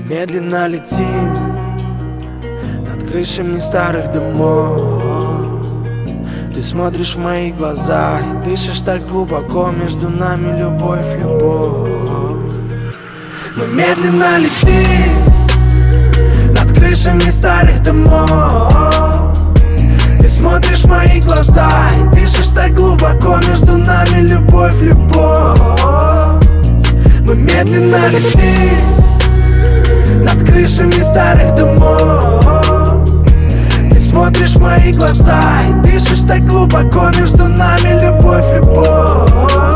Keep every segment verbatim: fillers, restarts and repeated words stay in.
Медленно летим над крышами старых домов. Ты смотришь в мои глаза и дышишь так глубоко. Между нами любовь, любовь. Мы медленно летим над крышами старых домов. Ты смотришь в мои глаза и дышишь так глубоко. Между нами любовь, любовь. Мы медленно летим над крышами старых домов. Ты смотришь в мои глаза и дышишь так глубоко. Между нами любовь, любовь.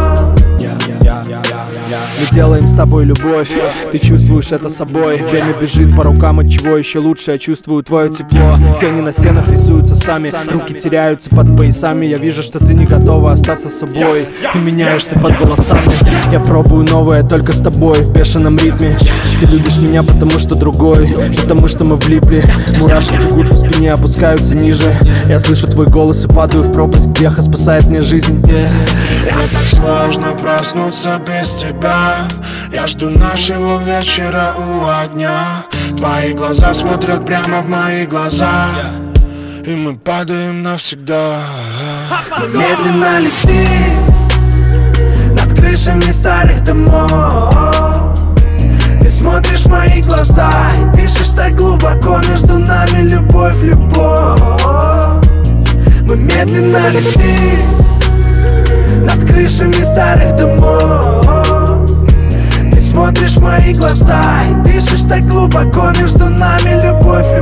Мы делаем с тобой любовь, ты чувствуешь это собой. Время бежит по рукам, от чего еще лучше. Я чувствую твое тепло. Тени на стенах рисуются сами, руки теряются под поясами. Я вижу, что ты не готова остаться собой и меняешься под волосами. Я пробую новое только с тобой в бешеном ритме. Ты любишь меня, потому что другой, потому что мы влипли. Мурашки бегут по спине, опускаются ниже. Я слышу твой голос и падаю в пропасть, где эхо спасает мне жизнь. Мне так сложно проснуться без тебя. Я жду нашего вечера у огня. Твои глаза смотрят прямо в мои глаза, и мы падаем навсегда. Мы медленно летим над крышами старых домов. Ты смотришь в мои глаза и дышишь так глубоко. Между нами любовь, любовь. Мы медленно летим над крышами старых домов. Ты смотришь в мои глаза и дышишь так глубоко. Между нами любовь,